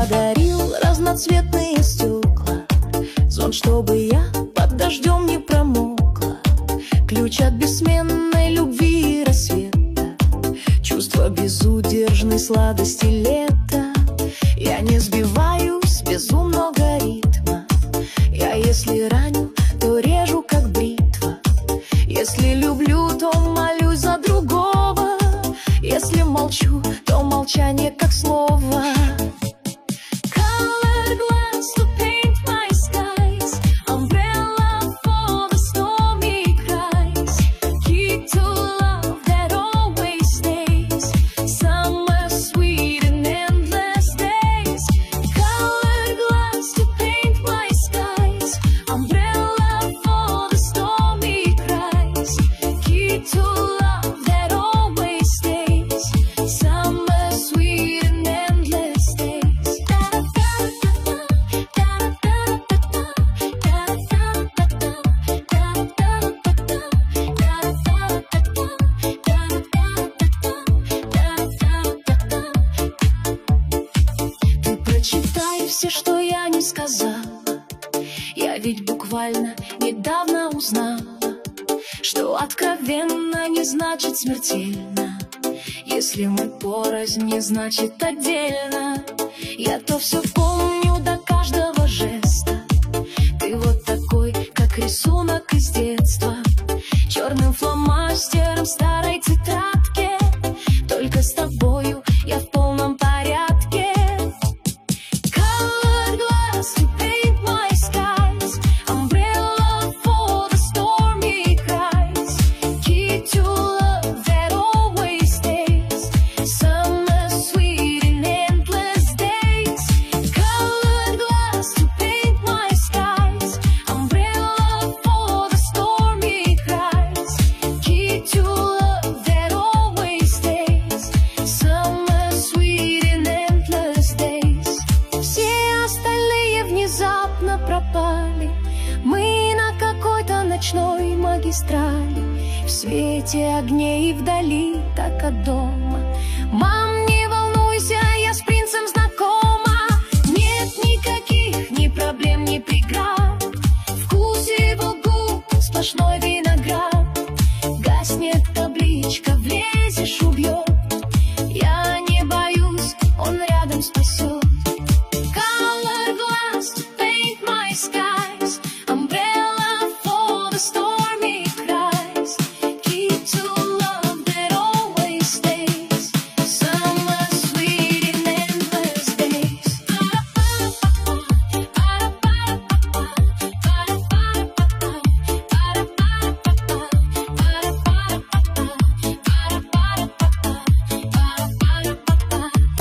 подарил разноцветные стекла, звон, чтобы я под дождем не промокла, ключ от бессменной любви и рассвета, чувство безудержной сладости лета. Я не сбиваюсь без безумного ритма. Я если раню, то режу как бритва. Если люблю, то молюсь за другого. Если молчу, то молчание как слово. Все, что я не сказала, я ведь буквально недавно узнала, что откровенно не значит смертельно. Если мы порознь, не значит отдельно. Я-то все помню до каждого жеста. Ты вот такой, как рисунок из детства, черным фломастером старой тетрадки. Только с тобою я в полном порядке. Пропали мы на какой-то ночной магистрали, в свете огней вдали, так от дома.